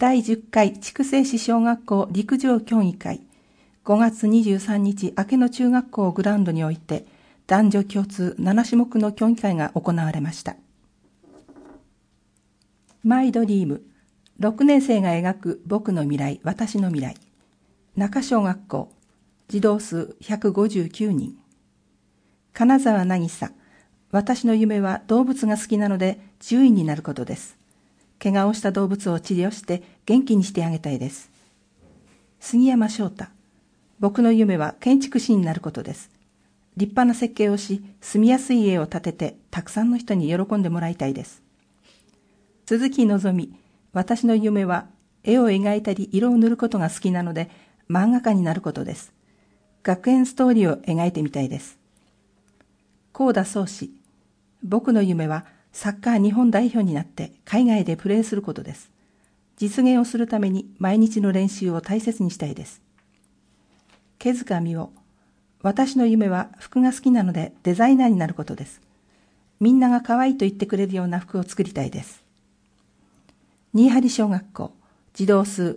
第10回筑西市小学校陸上競技会5月23日明野中学校グラウンドにおいて男女共通7種目の競技会が行われました。マイドリーム6年生が描く僕の未来私の未来、中小学校児童数159人、金沢渚私の夢は動物が好きなので獣医になることです。怪我をした動物を治療して元気にしてあげたいです。杉山翔太僕の夢は建築士になることです。立派な設計をし住みやすい家を建ててたくさんの人に喜んでもらいたいです。鈴木のぞみ私の夢は絵を描いたり色を塗ることが好きなので漫画家になることです。学園ストーリーを描いてみたいです。高田宗志僕の夢はサッカー日本代表になって海外でプレーすることです。実現をするために毎日の練習を大切にしたいです。毛塚美緒私の夢は服が好きなのでデザイナーになることです。みんなが可愛いと言ってくれるような服を作りたいです。新張小学校児童数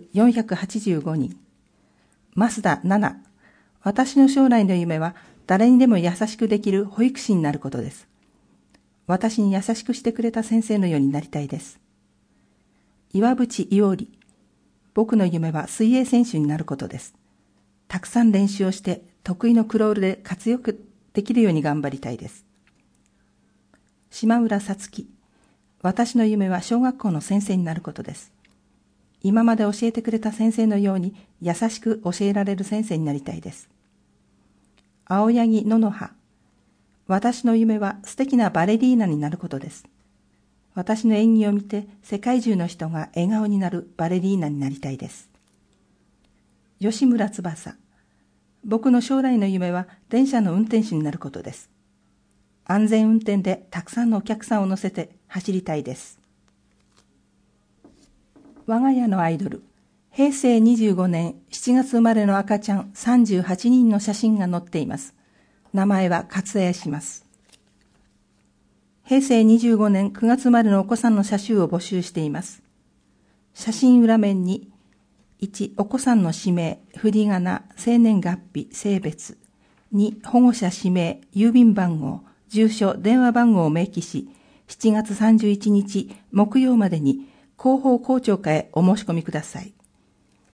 485人、増田奈々私の将来の夢は誰にでも優しくできる保育士になることです。私に優しくしてくれた先生のようになりたいです。岩渕伊織僕の夢は水泳選手になることです。たくさん練習をして得意のクロールで活躍できるように頑張りたいです。島村さつき私の夢は小学校の先生になることです。今まで教えてくれた先生のように優しく教えられる先生になりたいです。青柳野々葉私の夢は素敵なバレリーナになることです。私の演技を見て世界中の人が笑顔になるバレリーナになりたいです。吉村翼僕の将来の夢は電車の運転手になることです。安全運転でたくさんのお客さんを乗せて走りたいです。我が家のアイドル平成25年7月生まれの赤ちゃん38人の写真が載っています。名前は割愛します。平成25年9月生まれのお子さんの写真を募集しています。写真裏面に1、お子さんの氏名、振り仮名、生年月日、性別。2、保護者氏名、郵便番号、住所、電話番号を明記し、7月31日木曜までに広報校長課へお申し込みください。